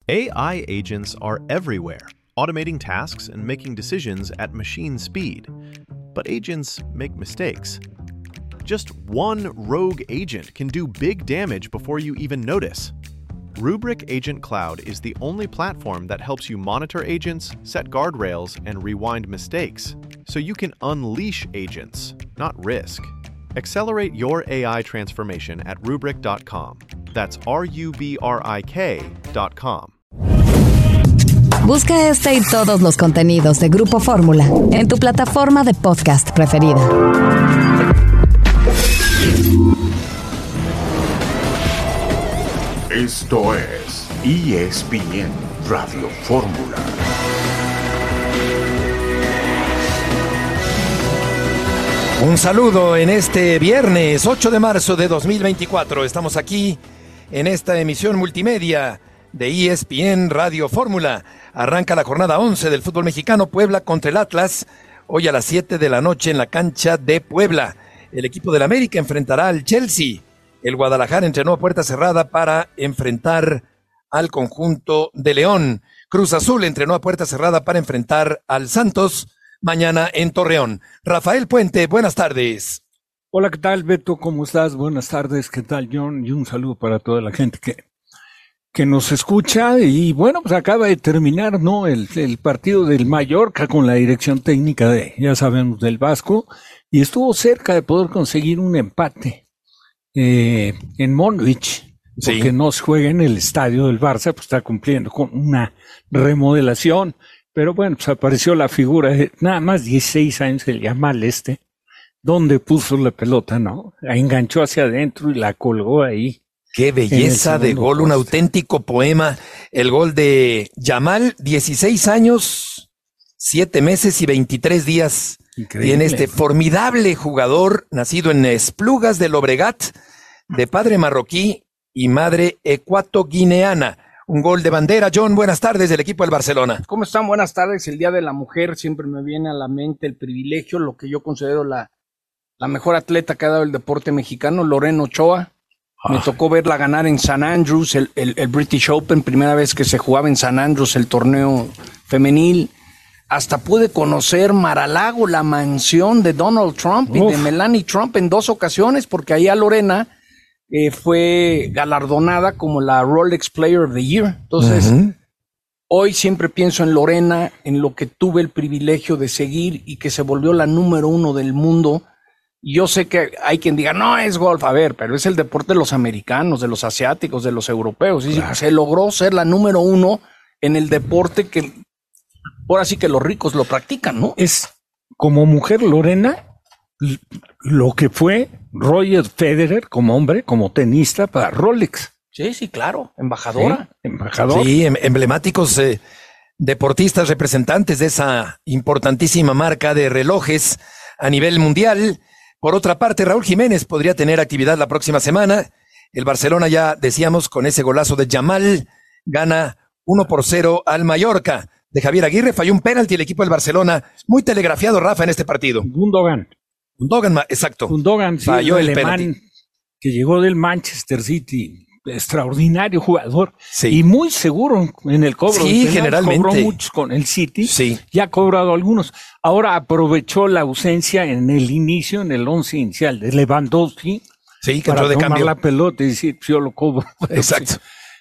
AI agents are everywhere, automating tasks and making decisions at machine speed. But agents make mistakes. Just one rogue agent can do big damage before you even notice. Rubrik Agent Cloud is the only platform that helps you monitor agents, set guardrails, and rewind mistakes, so you can unleash agents, not risk. Accelerate your AI transformation at Rubrik.com. That's RUBRIK.com. Busca este y todos los contenidos de Grupo Fórmula en tu plataforma de podcast preferida. Esto es ESPN Radio Fórmula. Un saludo en este viernes 8 de marzo de 2024. Estamos aquí en esta emisión multimedia de ESPN Radio Fórmula. Arranca la jornada 11 del fútbol mexicano, Puebla contra el Atlas, hoy a las 7 de la noche en la cancha de Puebla. El equipo del América enfrentará al Chelsea. El Guadalajara entrenó a puerta cerrada para enfrentar al conjunto de León. Cruz Azul entrenó a puerta cerrada para enfrentar al Santos mañana en Torreón. Rafael Puente, buenas tardes. Hola, ¿qué tal, Beto? ¿Cómo estás? Buenas tardes, ¿qué tal, John? Y un saludo para toda la gente que nos escucha. Y bueno, pues acaba de terminar, ¿no? El partido del Mallorca con la dirección técnica ya sabemos, del Vasco, y estuvo cerca de poder conseguir un empate en Montjuic, porque sí, no se juega en el estadio del Barça, pues está cumpliendo con una remodelación. Pero bueno, pues apareció la figura de nada más 16 años, el Yamal donde puso la pelota, ¿no? La enganchó hacia adentro y la colgó ahí. ¡Qué belleza de gol! Un auténtico poema. El gol de Yamal, 16 años, 7 meses y 23 días. Increíble. Tiene este formidable jugador, nacido en Esplugas de Llobregat, de padre marroquí y madre ecuatoguineana. Un gol de bandera. John, buenas tardes, del equipo del Barcelona. ¿Cómo están? Buenas tardes. El Día de la Mujer siempre me viene a la mente el privilegio, lo que yo considero la mejor atleta que ha dado el deporte mexicano, Lorena Ochoa. Me tocó verla ganar en St. Andrews, el British Open, primera vez que se jugaba en St. Andrews el torneo femenil. Hasta pude conocer Mar-a-Lago, la mansión de Donald Trump y de Melania Trump en 2 ocasiones, porque ahí a Lorena fue galardonada como la Rolex Player of the Year. Entonces, hoy siempre pienso en Lorena, en lo que tuve el privilegio de seguir y que se volvió la número 1 del mundo. Y yo sé que hay quien diga, no, es golf, a ver, pero es el deporte de los americanos, de los asiáticos, de los europeos. Y claro, se logró ser la número 1 en el deporte que ahora sí que los ricos lo practican, ¿no? Es como mujer, Lorena, lo que fue Roger Federer como hombre, como tenista para Rolex. Sí, claro, embajadora. Sí, embajador. Sí, emblemáticos deportistas representantes de esa importantísima marca de relojes a nivel mundial. Por otra parte, Raúl Jiménez podría tener actividad la próxima semana. El Barcelona, ya decíamos, con ese golazo de Yamal, gana 1-0 al Mallorca. De Javier Aguirre falló un penalti el equipo del Barcelona. Muy telegrafiado, Rafa, en este partido. Gundogan, exacto. Gundogan, sí, falló el alemán penalti. Que llegó del Manchester City. Extraordinario jugador. Sí. Y muy seguro en el cobro. Sí, generalmente. Cobró muchos con el City. Sí. Ya ha cobrado algunos. Ahora aprovechó la ausencia en el inicio, en el 11 inicial de Lewandowski. Sí, que para entró de tomar cambio. la pelota y decir, yo lo cobro. Exacto.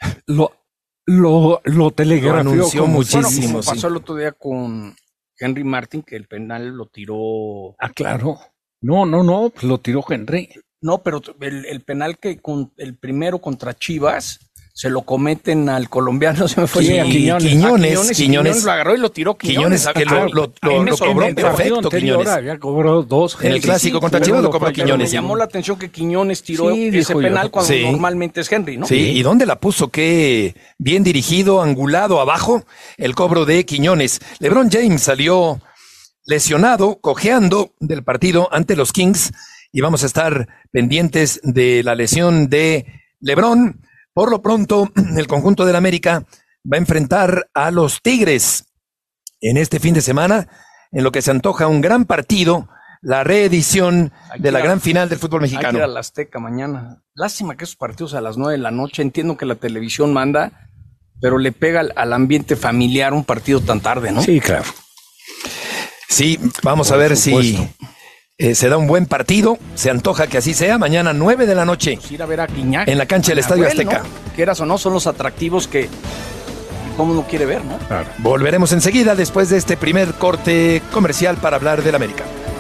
Lo telegrafió. Lo anunció muchísimo. Como pasó el otro día con Henry Martin, que el penal lo tiró. Ah, claro. No, pues lo tiró Henry. No, pero el penal que el primero contra Chivas se lo cometen al colombiano, se me fue. Sí, a Quiñones lo agarró y lo tiró Quiñones, que lo cobró perfecto, Quiñones. Había cobrado 2. En el clásico contra Chivas lo cobró Quiñones. Me llamó la atención que Quiñones tiró ese penal cuando normalmente es Henry, ¿no? Sí, ¿y dónde la puso? Qué bien dirigido, angulado abajo, el cobro de Quiñones. LeBron James salió lesionado, cojeando del partido ante los Kings, y vamos a estar pendientes de la lesión de LeBron. Por lo pronto, el conjunto del América va a enfrentar a los Tigres en este fin de semana, en lo que se antoja un gran partido, la reedición de la gran final del fútbol mexicano. Hay que ir a la Azteca mañana. Lástima que esos partidos a las 9 de la noche, entiendo que la televisión manda, pero le pega al ambiente familiar un partido tan tarde, ¿no? Sí, claro. Sí, vamos a ver si se da un buen partido. Se antoja que así sea. Mañana 9 de la noche. Pues ir a ver a Guiñac, en la cancha del Estadio Azteca. ¿no? Quieras o no, son los atractivos que cómo uno quiere ver, ¿no? Claro. Volveremos enseguida después de este primer corte comercial para hablar del América.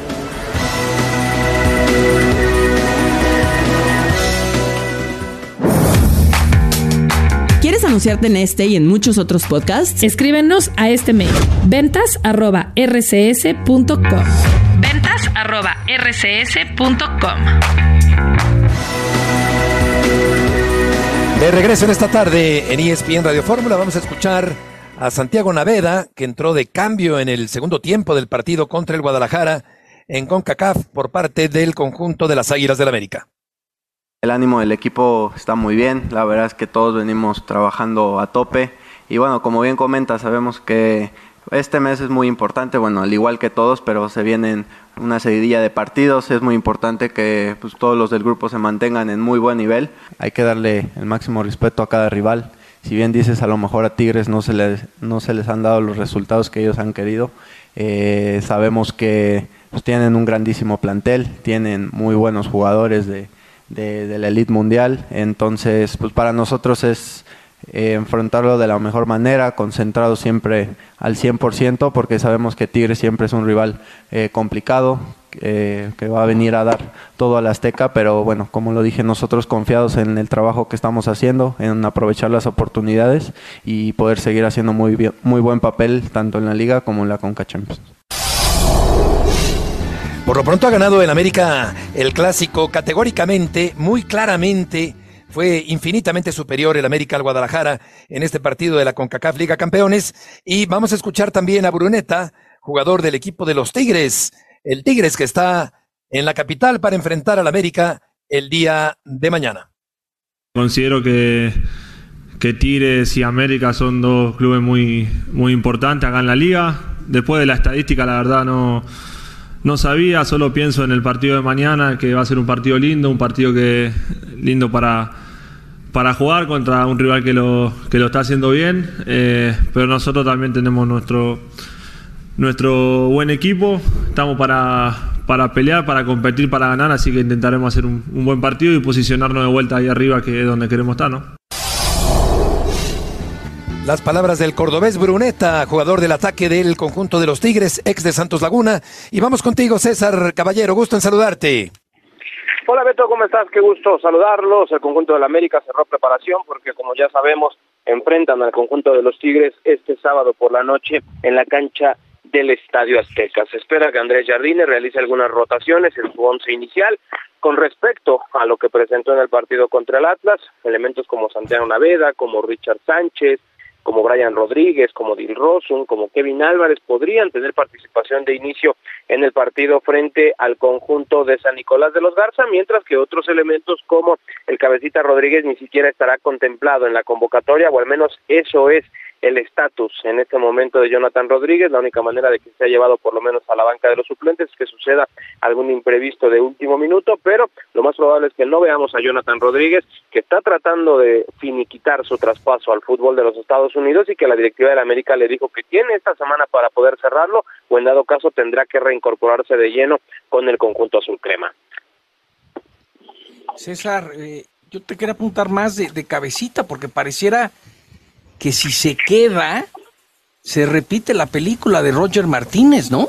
¿Quieres anunciarte en este y en muchos otros podcasts? Escríbenos a este mail: ventas@rcs.com. ventas@rcs.com. De regreso en esta tarde en ESPN Radio Fórmula vamos a escuchar a Santiago Naveda, que entró de cambio en el segundo tiempo del partido contra el Guadalajara en CONCACAF por parte del conjunto de las Águilas del América. El ánimo del equipo está muy bien, la verdad es que todos venimos trabajando a tope y bueno, como bien comenta, sabemos que este mes es muy importante, bueno, al igual que todos, pero se vienen una seguidilla de partidos, es muy importante que pues, todos los del grupo se mantengan en muy buen nivel, hay que darle el máximo respeto a cada rival. Si bien dices, a lo mejor a Tigres no se les han dado los resultados que ellos han querido, sabemos que pues, tienen un grandísimo plantel, tienen muy buenos jugadores de la elite mundial, entonces pues para nosotros es enfrentarlo de la mejor manera, concentrado siempre al 100%, porque sabemos que Tigres siempre es un rival complicado, que va a venir a dar todo al Azteca, pero bueno, como lo dije, nosotros confiados en el trabajo que estamos haciendo, en aprovechar las oportunidades y poder seguir haciendo muy buen papel tanto en la Liga como en la Conca Champions. Por lo pronto ha ganado el América el clásico categóricamente, muy claramente. Fue infinitamente superior el América al Guadalajara en este partido de la CONCACAF Liga Campeones. Y vamos a escuchar también a Bruneta, jugador del equipo de los Tigres. El Tigres que está en la capital para enfrentar al América el día de mañana. Considero que Tigres y América son dos clubes muy, muy importantes acá en la liga. Después de la estadística, la verdad no sabía, solo pienso en el partido de mañana, que va a ser un partido lindo, un partido lindo para jugar contra un rival que lo está haciendo bien, pero nosotros también tenemos nuestro buen equipo, estamos para pelear, para competir, para ganar, así que intentaremos hacer un buen partido y posicionarnos de vuelta ahí arriba, que es donde queremos estar, ¿no? Las palabras del cordobés Bruneta, jugador del ataque del conjunto de los Tigres, ex de Santos Laguna. Y vamos contigo, César Caballero, gusto en saludarte. Hola Beto, ¿cómo estás? Qué gusto saludarlos. El conjunto de la América cerró preparación porque, como ya sabemos, enfrentan al conjunto de los Tigres este sábado por la noche en la cancha del Estadio Azteca. Se espera que Andrés Jardine realice algunas rotaciones en su once inicial. Con respecto a lo que presentó en el partido contra el Atlas, elementos como Santiago Naveda, como Richard Sánchez, como Brian Rodríguez, como Dilrosun, como Kevin Álvarez, podrían tener participación de inicio en el partido frente al conjunto de San Nicolás de los Garza, mientras que otros elementos como el Cabecita Rodríguez ni siquiera estará contemplado en la convocatoria, o al menos eso es el estatus en este momento de Jonathan Rodríguez. La única manera de que se ha llevado por lo menos a la banca de los suplentes es que suceda algún imprevisto de último minuto, pero lo más probable es que no veamos a Jonathan Rodríguez, que está tratando de finiquitar su traspaso al fútbol de los Estados Unidos y que la directiva de la América le dijo que tiene esta semana para poder cerrarlo, o en dado caso tendrá que reincorporarse de lleno con el conjunto azul crema. César, yo te quería apuntar más de Cabecita, porque pareciera que si se queda, se repite la película de Roger Martínez, ¿no?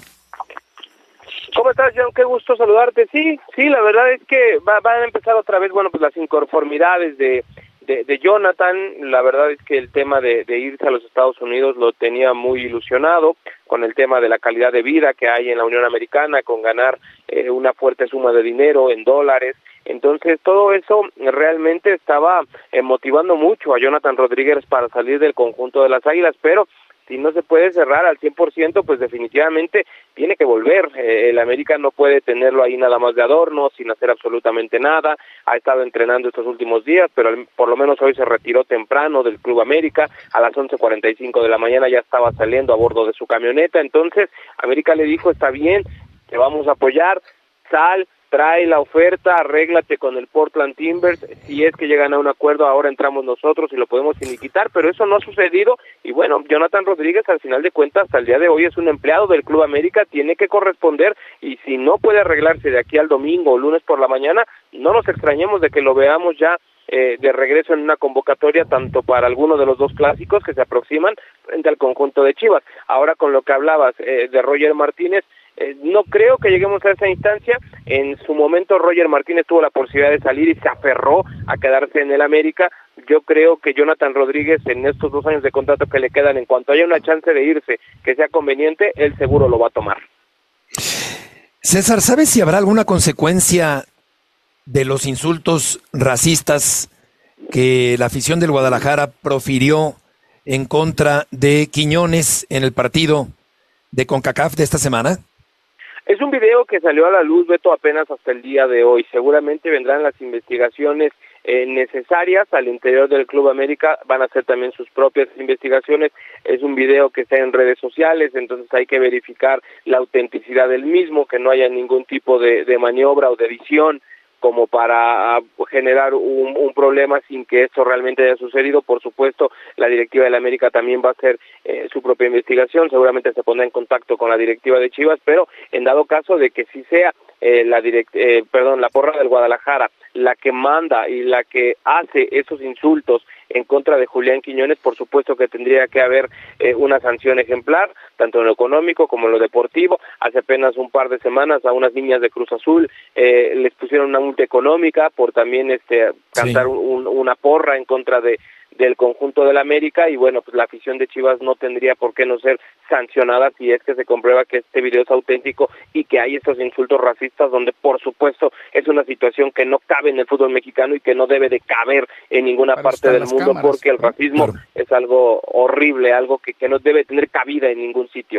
¿Cómo estás, John? Qué gusto saludarte. Sí, la verdad es que van a empezar otra vez, pues las inconformidades de Jonathan. La verdad es que el tema de irse a los Estados Unidos lo tenía muy ilusionado con el tema de la calidad de vida que hay en la Unión Americana, con ganar una fuerte suma de dinero en dólares. Entonces todo eso realmente estaba motivando mucho a Jonathan Rodríguez para salir del conjunto de las Águilas, pero si no se puede cerrar al 100%, pues definitivamente tiene que volver. El América no puede tenerlo ahí nada más de adorno, sin hacer absolutamente nada. Ha estado entrenando estos últimos días, pero por lo menos hoy se retiró temprano del Club América. A las 11:45 de la mañana ya estaba saliendo a bordo de su camioneta. Entonces América le dijo, está bien, te vamos a apoyar, sal, trae la oferta, arréglate con el Portland Timbers, si es que llegan a un acuerdo, ahora entramos nosotros y lo podemos finiquitar, pero eso no ha sucedido, y bueno, Jonathan Rodríguez al final de cuentas, hasta el día de hoy es un empleado del Club América, tiene que corresponder, y si no puede arreglarse de aquí al domingo o lunes por la mañana, no nos extrañemos de que lo veamos ya de regreso en una convocatoria tanto para alguno de los dos clásicos que se aproximan frente al conjunto de Chivas. Ahora con lo que hablabas de Roger Martínez, no creo que lleguemos a esa instancia. En su momento Roger Martínez tuvo la posibilidad de salir y se aferró a quedarse en el América. Yo creo que Jonathan Rodríguez en estos 2 años de contrato que le quedan, en cuanto haya una chance de irse que sea conveniente, él seguro lo va a tomar. César, ¿sabes si habrá alguna consecuencia de los insultos racistas que la afición del Guadalajara profirió en contra de Quiñones en el partido de CONCACAF de esta semana? Es un video que salió a la luz, Beto, apenas hasta el día de hoy. Seguramente vendrán las investigaciones necesarias al interior del Club América, van a hacer también sus propias investigaciones. Es un video que está en redes sociales, entonces hay que verificar la autenticidad del mismo, que no haya ningún tipo de maniobra o de edición como para generar un problema sin que esto realmente haya sucedido. Por supuesto, la directiva de la América también va a hacer su propia investigación, seguramente se pondrá en contacto con la directiva de Chivas, pero en dado caso de que sí sea la porra del Guadalajara la que manda y la que hace esos insultos en contra de Julián Quiñones, por supuesto que tendría que haber una sanción ejemplar, tanto en lo económico como en lo deportivo. Hace apenas un par de semanas a unas niñas de Cruz Azul les pusieron una multa económica por también cantar una porra en contra del conjunto del América, y bueno, pues la afición de Chivas no tendría por qué no ser sancionada si es que se comprueba que este video es auténtico y que hay estos insultos racistas, donde por supuesto es una situación que no cabe en el fútbol mexicano y que no debe de caber en ninguna parte del mundo, porque el racismo es algo horrible, algo que no debe tener cabida en ningún sitio.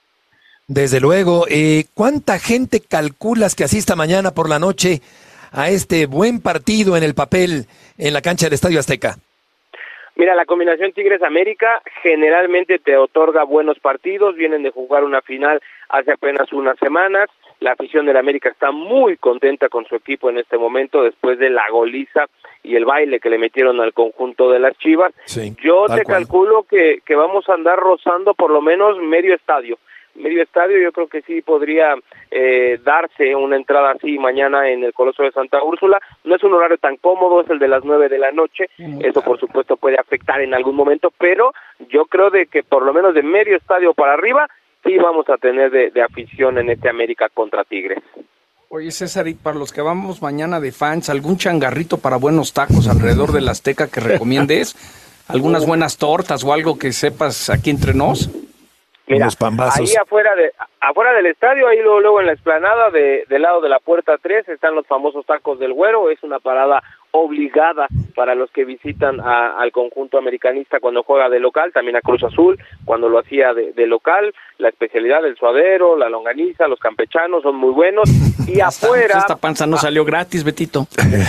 Desde luego. ¿Cuánta gente calculas que asista mañana por la noche a este buen partido en el papel en la cancha del Estadio Azteca? Mira, la combinación Tigres-América generalmente te otorga buenos partidos, vienen de jugar una final hace apenas unas semanas, la afición del América está muy contenta con su equipo en este momento, después de la goliza y el baile que le metieron al conjunto de las Chivas. Sí, yo te calculo que vamos a andar rozando por lo menos medio estadio, yo creo que sí podría darse una entrada así mañana en el Coloso de Santa Úrsula. No es un horario tan cómodo, es el de las 9 de la noche, eso por supuesto puede afectar en algún momento, pero yo creo de que por lo menos de medio estadio para arriba sí vamos a tener de afición en este América contra Tigres. Oye, César, y para los que vamos mañana de fans, ¿algún changarrito para buenos tacos alrededor del Azteca que recomiendes? ¿Algunas buenas tortas o algo que sepas aquí entre nos? Mira, ahí afuera del estadio, ahí luego en la explanada del lado de la puerta 3 están los famosos tacos del Güero. Es una parada obligada para los que visitan al conjunto americanista cuando juega de local, también a Cruz Azul cuando lo hacía de local. La especialidad del suadero, la longaniza, los campechanos son muy buenos. Y afuera... Esta panza no salió gratis, Betito.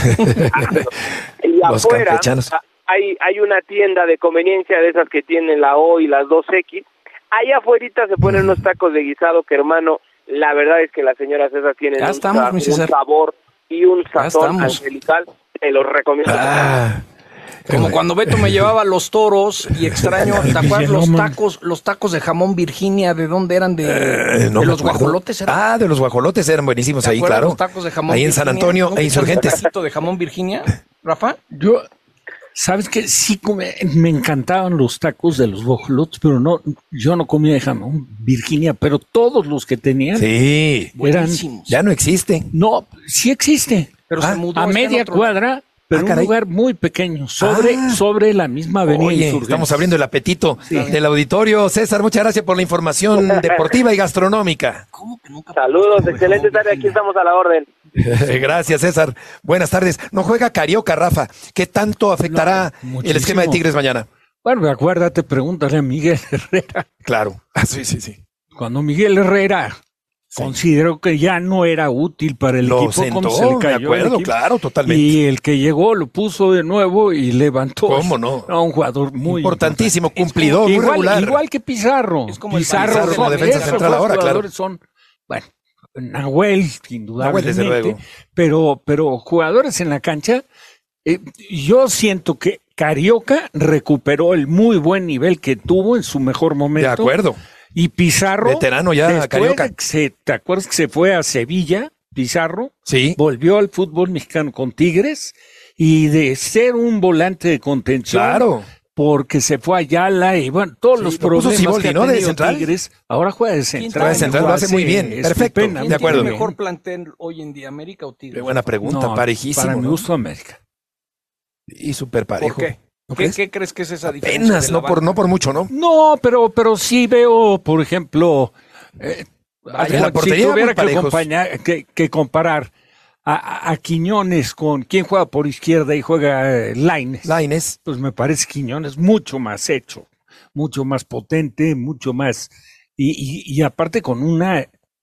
Y afuera hay una tienda de conveniencia de esas que tienen la O y las 2X. Allá afuerita se ponen unos tacos de guisado que, hermano, la verdad es que las señoras esas tienen un sabor y un sazón angelical. Te los recomiendo. Como cuando Beto me llevaba a los toros y extraño, ¿te acuerdas los tacos de jamón Virginia? ¿De dónde eran? ¿De los guajolotes? De los guajolotes eran buenísimos ahí, claro. Los tacos de jamón ahí Virginia, en San Antonio, e Insurgentes. ¿De jamón Virginia, Rafa? ¿Sabes qué? Sí, me encantaban los tacos de los guajolotes, pero yo no comía de jamón Virginia, pero todos los que tenían eran buenísimos. Ya no existe. No, sí existe, pero se mudó a media cuadra, pero un lugar muy pequeño, sobre la misma avenida Insurgentes. Estamos abriendo el apetito del auditorio. César, muchas gracias por la información deportiva y gastronómica. Saludos, excelente tarde, aquí estamos a la orden. Gracias, César. Buenas tardes. No juega Carioca, Rafa. ¿Qué tanto afectará el esquema de Tigres mañana? Bueno, acuérdate, pregúntale a Miguel Herrera. Claro, sí. Cuando Miguel Herrera consideró que ya no era útil para el equipo, sentó, se le cayó de acuerdo, claro, totalmente. Y el que llegó lo puso de nuevo y levantó. ¿Cómo no? A un jugador muy importantísimo, cumplidor, muy regular. Igual que Pizarro. Es como Pizarro como defensa central ahora, claro. Son, bueno, Nahuel, indudablemente, pero jugadores en la cancha, yo siento que Carioca recuperó el muy buen nivel que tuvo en su mejor momento. De acuerdo. Y Pizarro, veterano ya, Carioca. ¿Te acuerdas que se fue a Sevilla, Pizarro? Sí. Volvió al fútbol mexicano con Tigres y de ser un volante de contención. Claro. Porque se fue a Ayala y bueno, todos los problemas Siboldi, que ha tenido Tigres, ahora juega de central. Lo hace muy bien, perfecto, de acuerdo. ¿Tiene mejor plantel hoy en día, América o Tigres? Qué buena pregunta, parejísimo. Para mi gusto, América. Y súper parejo. ¿Por qué? ¿No ¿Qué crees que es esa diferencia? Apenas, no por mucho, ¿no? No, pero sí veo, por ejemplo, la portería si tuviera que comparar a Quiñones con quien juega por izquierda y juega Lainez, pues me parece Quiñones mucho más hecho, mucho más potente, mucho más, y aparte con una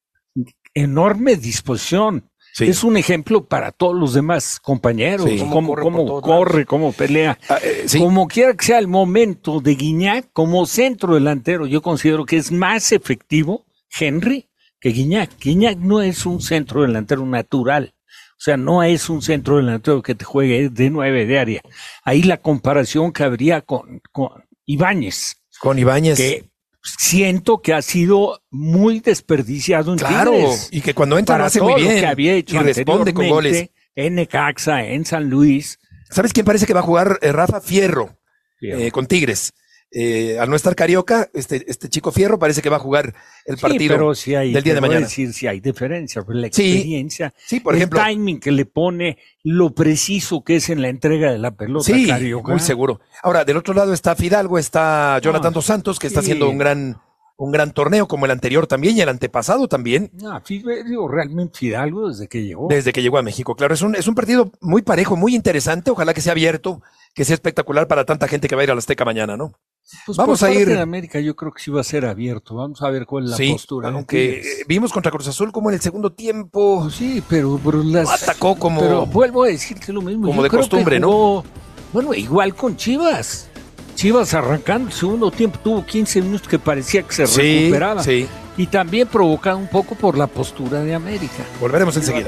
enorme disposición. Sí. Es un ejemplo para todos los demás compañeros, sí. cómo corre, cómo pelea. Sí. Como quiera que sea el momento de Guiñac como centro delantero, yo considero que es más efectivo Henry que Guiñac. Guiñac no es un centro delantero natural, o sea, no es un centro delantero que te juegue de 9 de área. Ahí la comparación cabría con Ibáñez. Con Ibáñez. Que siento que ha sido muy desperdiciado en Tigres. Y que cuando entra lo hace muy bien. Lo que había hecho y responde con goles. En Necaxa, en San Luis. ¿Sabes quién parece que va a jugar? Rafa Fierro, con Tigres. Al no estar Carioca, este chico Fierro parece que va a jugar el partido pero si hay, del día de mañana. Decir si hay diferencia, pero la experiencia, sí, por ejemplo, el timing que le pone, lo preciso que es en la entrega de la pelota, Carioca. Muy seguro. Ahora, del otro lado está Fidalgo, está Jonathan Dos Santos, que está haciendo un gran torneo, como el anterior también y el antepasado también. Realmente Fidalgo desde que llegó. Desde que llegó a México, claro. Es un partido muy parejo, muy interesante. Ojalá que sea abierto, que sea espectacular para tanta gente que va a ir a la Azteca mañana, ¿no? Pues vamos a ir. En América yo creo que sí va a ser abierto. Vamos a ver cuál es la postura. Aunque vimos contra Cruz Azul como en el segundo tiempo. Sí, pero atacó como. Pero vuelvo a decirte lo mismo. Como de costumbre, ¿no? Bueno, igual con Chivas. Chivas arrancando el segundo tiempo tuvo 15 minutos que parecía que se recuperaba. Sí. Y también provocado un poco por la postura de América. Volveremos enseguida.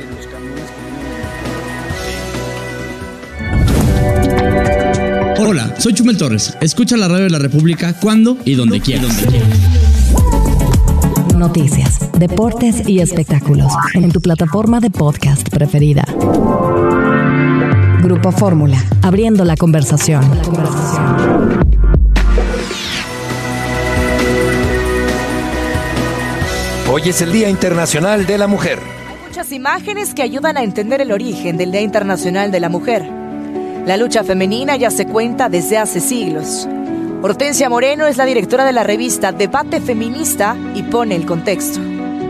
Hola, soy Chumel Torres. Escucha la radio de la República cuando y donde quieras. Noticias, deportes y espectáculos en tu plataforma de podcast preferida. Grupo Fórmula, abriendo la conversación. Hoy es el Día Internacional de la Mujer. Hay muchas imágenes que ayudan a entender el origen del Día Internacional de la Mujer. La lucha femenina ya se cuenta desde hace siglos. Hortensia Moreno es la directora de la revista Debate Feminista y pone el contexto.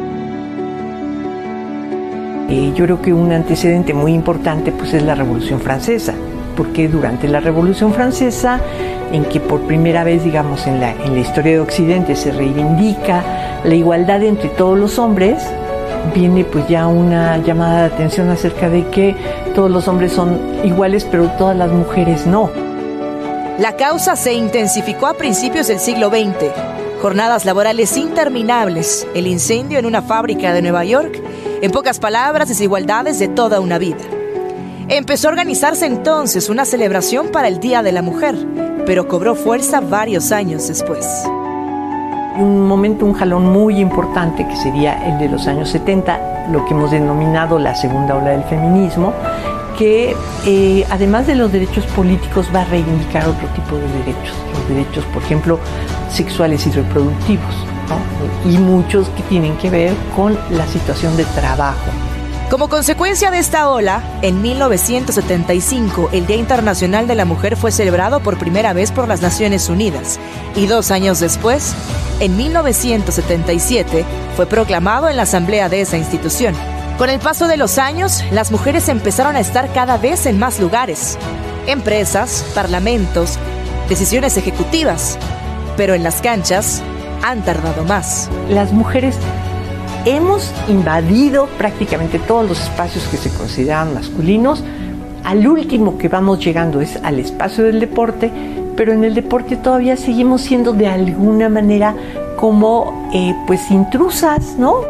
Yo creo que un antecedente muy importante pues es la Revolución Francesa, porque durante la Revolución Francesa, en que por primera vez, digamos, en la historia de Occidente se reivindica la igualdad entre todos los hombres, viene pues ya una llamada de atención acerca de que todos los hombres son iguales, pero todas las mujeres no. La causa se intensificó a principios del siglo XX. Jornadas laborales interminables, el incendio en una fábrica de Nueva York, en pocas palabras, desigualdades de toda una vida. Empezó a organizarse entonces una celebración para el Día de la Mujer, pero cobró fuerza varios años después. Un momento, un jalón muy importante que sería el de los años 70, lo que hemos denominado la segunda ola del feminismo, que además de los derechos políticos va a reivindicar otro tipo de derechos, los derechos, por ejemplo, sexuales y reproductivos, ¿no? Y muchos que tienen que ver con la situación de trabajo. Como consecuencia de esta ola, en 1975 el Día Internacional de la Mujer fue celebrado por primera vez por las Naciones Unidas y 2 años después, en 1977, fue proclamado en la asamblea de esa institución. Con el paso de los años, las mujeres empezaron a estar cada vez en más lugares, empresas, parlamentos, decisiones ejecutivas, pero en las canchas han tardado más. Las mujeres hemos invadido prácticamente todos los espacios que se consideran masculinos. Al último que vamos llegando es al espacio del deporte, pero en el deporte todavía seguimos siendo de alguna manera como pues intrusas, ¿no?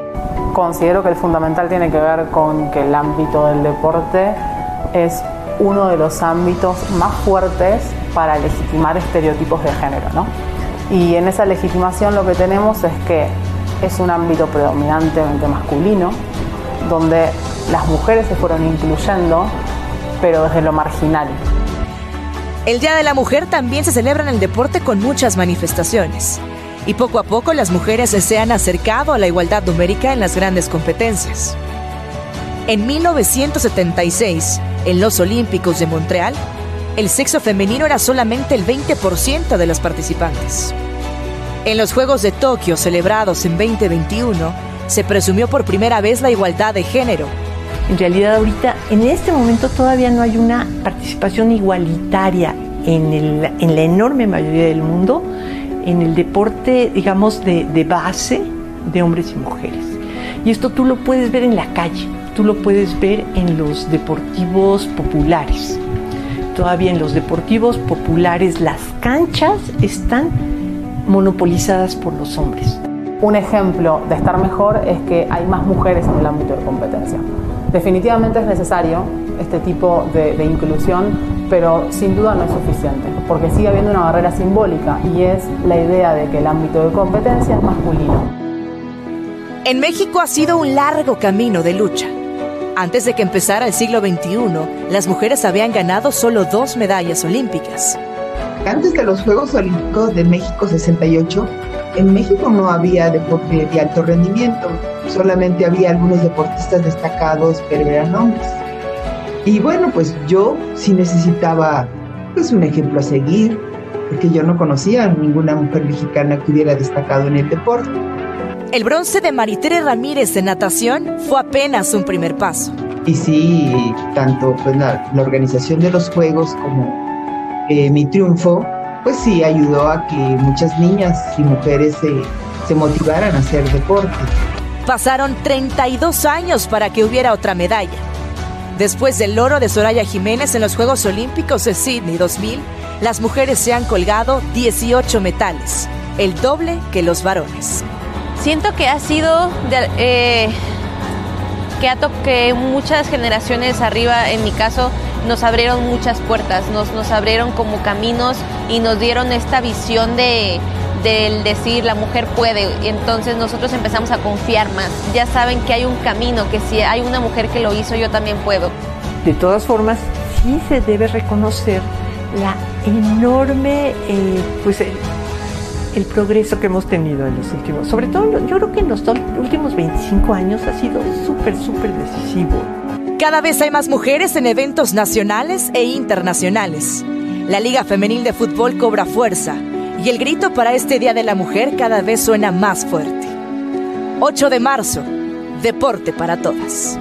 considero que el fundamental tiene que ver con que el ámbito del deporte es uno de los ámbitos más fuertes para legitimar estereotipos de género, ¿no? Y en esa legitimación lo que tenemos es que es un ámbito predominantemente masculino, donde las mujeres se fueron incluyendo, pero desde lo marginal. El Día de la Mujer también se celebra en el deporte con muchas manifestaciones. Y poco a poco las mujeres se han acercado a la igualdad numérica en las grandes competencias. En 1976, en los Olímpicos de Montreal, el sexo femenino era solamente el 20% de los participantes. En los Juegos de Tokio, celebrados en 2021, se presumió por primera vez la igualdad de género. En realidad ahorita, en este momento todavía no hay una participación igualitaria en la enorme mayoría del mundo en el deporte, digamos, de base de hombres y mujeres. Y esto tú lo puedes ver en la calle, tú lo puedes ver en los deportivos populares. Todavía en los deportivos populares las canchas están monopolizadas por los hombres. Un ejemplo de estar mejor es que hay más mujeres en el ámbito de competencia. Definitivamente es necesario este tipo de inclusión, pero sin duda no es suficiente, porque sigue habiendo una barrera simbólica y es la idea de que el ámbito de competencia es masculino. En México ha sido un largo camino de lucha. Antes de que empezara el siglo XXI, las mujeres habían ganado solo 2 medallas olímpicas. Antes de los Juegos Olímpicos de México 68, en México no había deporte de alto rendimiento, solamente había algunos deportistas destacados, pero eran hombres. Y bueno, pues yo sí necesitaba pues un ejemplo a seguir, porque yo no conocía a ninguna mujer mexicana que hubiera destacado en el deporte. El bronce de Maritere Ramírez en natación fue apenas un primer paso. Y sí, tanto pues la organización de los Juegos como mi triunfo, pues sí ayudó a que muchas niñas y mujeres se motivaran a hacer deporte. Pasaron 32 años para que hubiera otra medalla. Después del oro de Soraya Jiménez en los Juegos Olímpicos de Sydney 2000, las mujeres se han colgado 18 metales, el doble que los varones. Siento que ha sido que muchas generaciones arriba, en mi caso, nos abrieron muchas puertas, nos abrieron como caminos y nos dieron esta visión del decir la mujer puede. Entonces nosotros empezamos a confiar más. Ya saben que hay un camino, que si hay una mujer que lo hizo, yo también puedo. De todas formas, sí se debe reconocer la enorme, el progreso que hemos tenido en los últimos, sobre todo yo creo que en los últimos 25 años ha sido súper decisivo. Cada vez hay más mujeres en eventos nacionales e internacionales. La Liga Femenil de Fútbol cobra fuerza y el grito para este Día de la Mujer cada vez suena más fuerte. 8 de marzo, deporte para todas.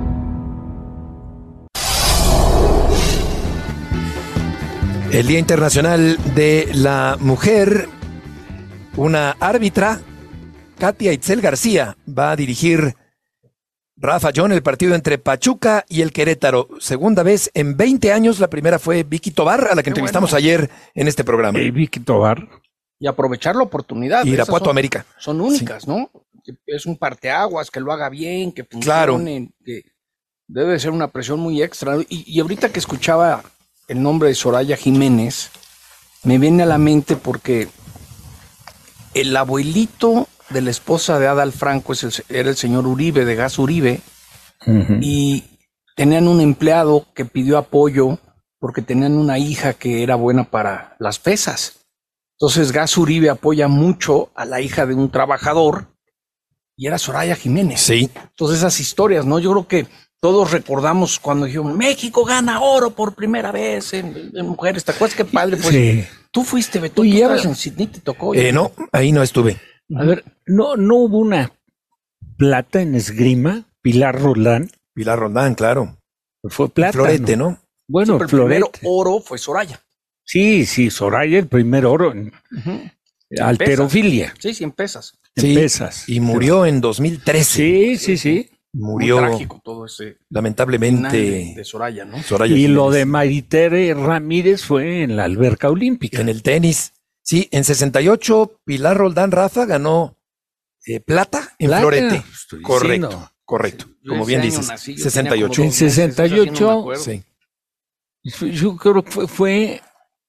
El Día Internacional de la Mujer, una árbitra, Katia Itzel García, va a dirigir Rafa John el partido entre Pachuca y el Querétaro. Segunda vez en 20 años, la primera fue Vicky Tobar, a la que entrevistamos ayer en este programa. Vicky Tobar. Y aprovechar la oportunidad. Irapuato, América. Son únicas, sí. ¿No? Es un parteaguas, que lo haga bien, que funcione, claro. Que debe ser una presión muy extra. Y ahorita que escuchaba el nombre de Soraya Jiménez, me viene a la mente porque el abuelito de la esposa de Adal Franco era el señor Uribe, de Gas Uribe, y tenían un empleado que pidió apoyo porque tenían una hija que era buena para las pesas. Entonces Gas Uribe apoya mucho a la hija de un trabajador y era Soraya Jiménez. Sí. Entonces esas historias, ¿no? Yo creo que todos recordamos cuando dijeron, México gana oro por primera vez en mujeres. ¿Te acuerdas qué padre? Pues sí. Tú fuiste, Beto, tú estabas en Sydney, te tocó. No, ahí no estuve. A ver, no hubo una plata en esgrima, Pilar Roldán. Pilar Roldán, claro. Fue plata. Florete, ¿no? Bueno, sí, pero el primer oro fue Soraya. Sí, Soraya, el primer oro en halterofilia. Sí, en pesas. Sí, en pesas. Y murió en 2013. Sí. Muy Murió trágico todo ese lamentablemente de Soraya, ¿no? Soraya y Jiménez. Lo de Maritere Ramírez fue en la alberca olímpica. En el tenis. Sí, en 68 Pilar Roldán, Rafa, ganó plata en Plata, florete. estoy Correcto, diciendo. correcto. Yo Como ese bien año dices, nací, yo 68. tenía En 68, no me acuerdo. Sí. yo creo que fue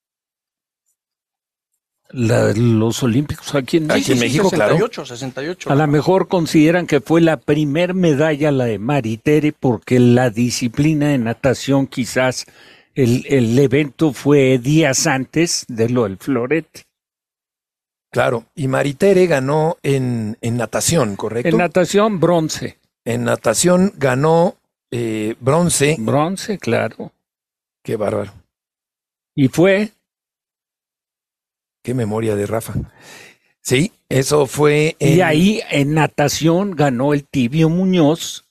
los Olímpicos aquí en México. Aquí en México, 68. A lo mejor consideran que fue la primer medalla la de Maritere porque la disciplina de natación quizás el evento fue días antes de lo del florete. Claro, y Maritere ganó en natación, ¿correcto? En natación, bronce. En natación ganó bronce. Bronce, claro. Qué bárbaro. Y fue... Qué memoria de Rafa. Sí, eso fue... Y ahí en natación ganó el Tibio Muñoz.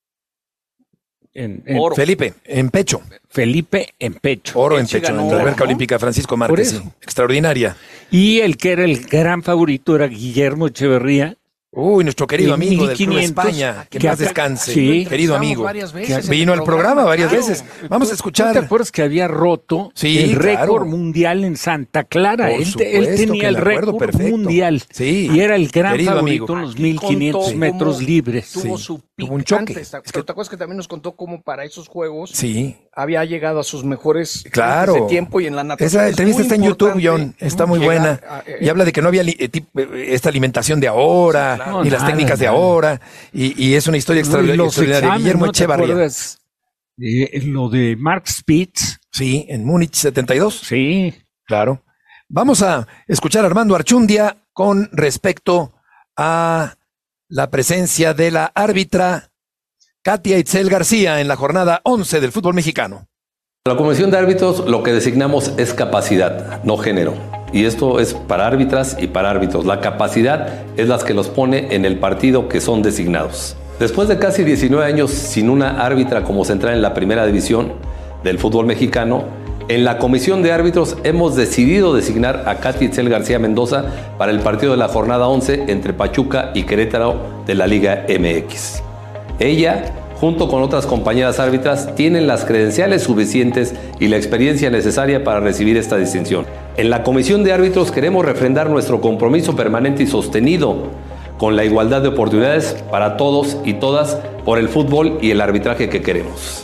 Oro. Felipe, en pecho. Felipe en pecho. Oro en Él sí pecho, ganó en la oro, alberca ¿no? olímpica Francisco Por Márquez. eso. Sí. Extraordinaria. Y el que era el gran favorito era Guillermo Echeverría. Uy, nuestro querido En amigo del Club 1500, España, que que más acá- descanse, sí. querido amigo. Varias veces Vino en el al programa varias claro. veces. Vamos a ¿Tú te escuchar. acuerdas que había roto Sí, el claro. récord mundial en Santa Clara? Por Él supuesto tenía que el me acuerdo récord perfecto. mundial. Sí, Y era el gran querido favorito amigo. en los Aquí 1500 contó metros cómo libres. Tuvo Sí. su Tuvo un pic choque. antes. Es ¿Te acuerdas que también nos contó cómo para esos juegos Sí, había llegado a sus mejores claro. de tiempo y en la natación? Esa es entrevista muy está en YouTube, importante John. Está muy llegar buena. Y habla de que no había esta alimentación de ahora, Sí, claro. ni las Nada, técnicas de nada. ahora. Y es una historia extraordinaria. Los exámenes, Guillermo ¿no te Echevarría. acuerdas? Lo de Mark Spitz. Sí, en Múnich 72. Sí. Claro. Vamos a escuchar a Armando Archundia con respecto a la presencia de la árbitra Katia Itzel García en la jornada 11 del fútbol mexicano. La Comisión de Árbitros lo que designamos es capacidad, no género. Y esto es para árbitras y para árbitros. La capacidad es la que los pone en el partido que son designados. Después de casi 19 años sin una árbitra como central en la primera división del fútbol mexicano, en la Comisión de Árbitros hemos decidido designar a Katia Itzel García Mendoza para el partido de la jornada 11 entre Pachuca y Querétaro de la Liga MX. Ella, junto con otras compañeras árbitras, tienen las credenciales suficientes y la experiencia necesaria para recibir esta distinción. En la Comisión de Árbitros queremos refrendar nuestro compromiso permanente y sostenido con la igualdad de oportunidades para todos y todas por el fútbol y el arbitraje que queremos.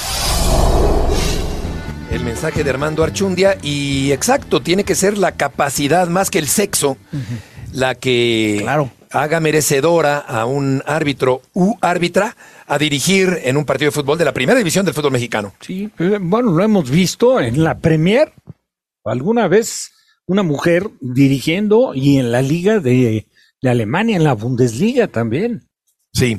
El mensaje de Armando Archundia y exacto, tiene que ser la capacidad más que el sexo la que haga merecedora a un árbitro u árbitra a dirigir en un partido de fútbol de la primera división del fútbol mexicano. Sí, bueno, lo hemos visto en la Premier, alguna vez una mujer dirigiendo y en la Liga de Alemania, en la Bundesliga también. Sí.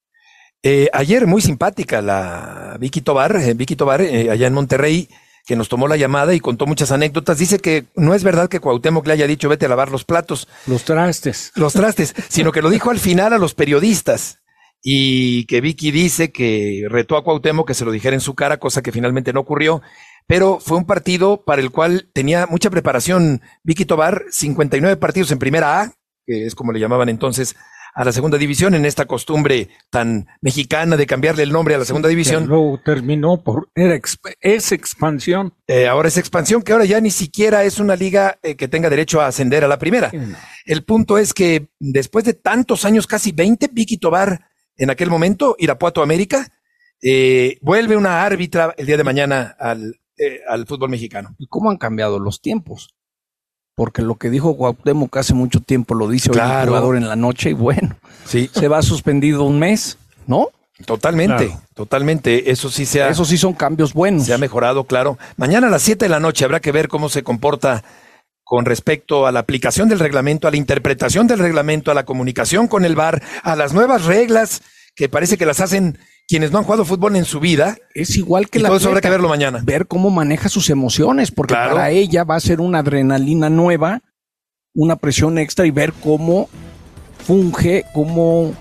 Ayer muy simpática la Vicky Tobar allá en Monterrey, que nos tomó la llamada y contó muchas anécdotas. Dice que no es verdad que Cuauhtémoc le haya dicho vete a lavar los platos. Los trastes, sino que lo dijo al final a los periodistas. Y que Vicky dice que retó a Cuauhtémoc que se lo dijera en su cara, cosa que finalmente no ocurrió. Pero fue un partido para el cual tenía mucha preparación Vicky Tobar, 59 partidos en Primera A, que es como le llamaban entonces a la segunda división, en esta costumbre tan mexicana de cambiarle el nombre a la segunda división. Luego terminó es expansión. Ahora es expansión, que ahora ya ni siquiera es una liga que tenga derecho a ascender a la primera. No. El punto es que después de tantos años, casi 20, Vicky Tobar, en aquel momento, Irapuato América, vuelve una árbitra el día de mañana al fútbol mexicano. ¿Y cómo han cambiado los tiempos? Porque lo que dijo Cuauhtémoc hace mucho tiempo lo dice hoy el jugador en la noche y bueno, sí. Se va suspendido un mes, ¿no? Totalmente, totalmente. Eso sí son cambios buenos. Se ha mejorado, claro. Mañana a las 7 de la noche habrá que ver cómo se comporta con respecto a la aplicación del reglamento, a la interpretación del reglamento, a la comunicación con el VAR, a las nuevas reglas que parece que las hacen quienes no han jugado fútbol en su vida. Es igual que todo eso habrá que verlo mañana. Ver cómo maneja sus emociones, porque para ella va a ser una adrenalina nueva, una presión extra y ver cómo funge, cómo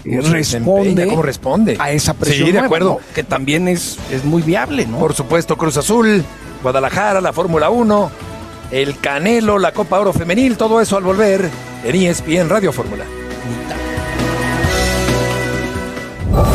responde a esa presión. Sí, de nueva, acuerdo. ¿no? Que también es muy viable, ¿no? Por supuesto, Cruz Azul, Guadalajara, la Fórmula 1, el Canelo, la Copa Oro Femenil, todo eso al volver en ESPN Radio Fórmula.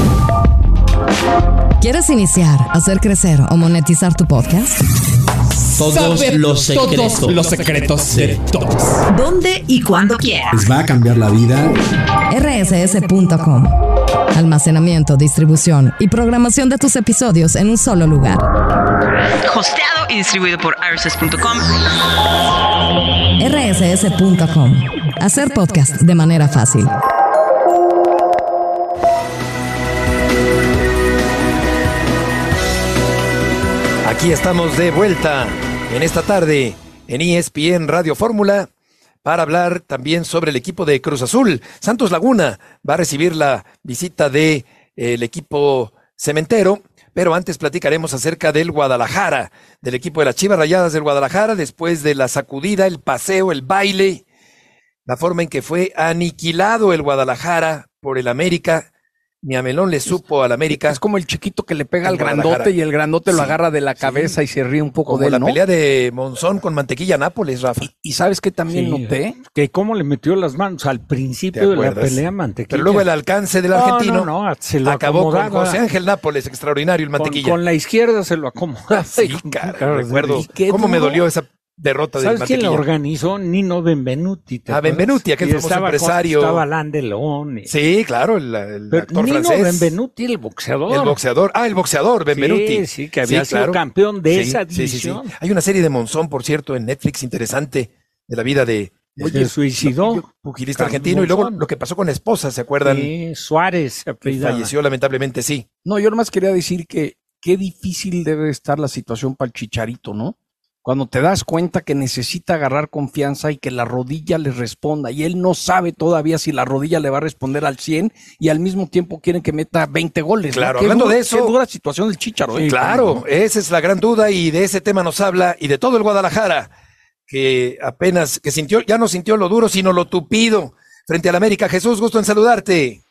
¿Quieres iniciar, hacer crecer o monetizar tu podcast? todos los secretos. Todos los secretos de todos. ¿Dónde y cuándo quieras? Les va a cambiar la vida. rss.com. Almacenamiento, distribución y programación de tus episodios en un solo lugar. Hosteado y distribuido por rss.com. rss.com. Hacer podcast de manera fácil. Aquí estamos de vuelta en esta tarde en ESPN Radio Fórmula para hablar también sobre el equipo de Cruz Azul. Santos Laguna va a recibir la visita del equipo cementero, pero antes platicaremos acerca del Guadalajara, del equipo de las Chivas Rayadas del Guadalajara, después de la sacudida, el paseo, el baile, la forma en que fue aniquilado el Guadalajara por el América. Ni a Melón le supo al América. Es como el chiquito que le pega al grandote y el grandote lo agarra de la cabeza y se ríe un poco como de él, la ¿no? pelea de Monzón con Mantequilla Nápoles, Rafa. Y ¿sabes qué también noté? Que cómo le metió las manos al principio de la pelea Mantequilla. Pero luego el alcance del argentino se lo acabó con acomodaba. José Ángel Nápoles, extraordinario el Mantequilla. Con la izquierda se lo acomodaba. Sí, cara, recuerdo cómo me dolió esa derrota del ¿Sabes Mantequilla? quién la organizó? Nino Benvenuti. Benvenuti, aquel famoso empresario. Estaba Alain Delon. Sí, claro, el actor Nino francés. Benvenuti, el boxeador. El boxeador, Benvenuti. Sí, que había sido campeón de esa división. Sí. Hay una serie de Monzón, por cierto, en Netflix, interesante, de la vida de... Se suicidó. Pugilista argentino, y luego lo que pasó con la esposa, ¿se acuerdan? Sí, Suárez. Falleció lamentablemente, sí. No, yo nomás quería decir que qué difícil debe estar la situación para el Chicharito, ¿no? Cuando te das cuenta que necesita agarrar confianza y que la rodilla le responda, y él no sabe todavía si la rodilla le va a responder al 100 y al mismo tiempo quieren que meta 20 goles. Claro, ¿no? hablando de eso. Qué dura situación del Chícharo. Sí, claro, esa es la gran duda y de ese tema nos habla y de todo el Guadalajara, que apenas, que sintió, ya no sintió lo duro, sino lo tupido frente al América. Jesús, gusto en saludarte.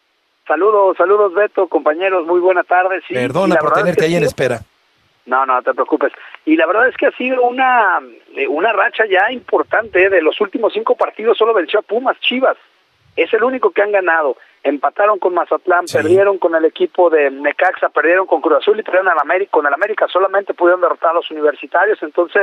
Saludos Beto, compañeros, muy buena tarde. Sí, perdona por tenerte ahí en espera. No te preocupes. Y la verdad es que ha sido una racha ya importante. De los últimos 5 partidos solo venció a Pumas. Chivas es el único que han ganado. Empataron con Mazatlán, perdieron con el equipo de Necaxa, perdieron con Cruz Azul y perdieron al América. Con el América solamente pudieron derrotar a los universitarios. Entonces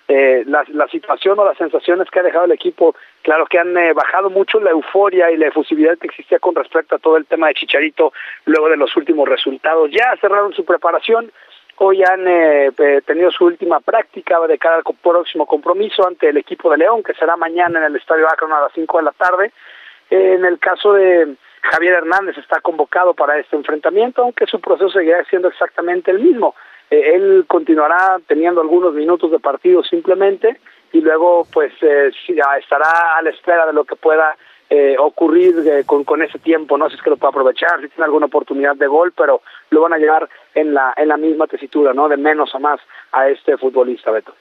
la situación o las sensaciones que ha dejado el equipo, claro que han bajado mucho la euforia y la efusividad que existía con respecto a todo el tema de Chicharito luego de los últimos resultados. Ya cerraron su preparación. Hoy han tenido su última práctica de cara al próximo compromiso ante el equipo de León, que será mañana en el Estadio Akron a las 5 de la tarde. En el caso de Javier Hernández, está convocado para este enfrentamiento, aunque su proceso seguirá siendo exactamente el mismo. Él continuará teniendo algunos minutos de partido simplemente, y luego pues estará a la espera de lo que pueda ocurrir con ese tiempo. No sé si es que lo puede aprovechar, si tiene alguna oportunidad de gol, pero lo van a llevar en la misma tesitura, ¿no? De menos a más a este futbolista, Beto.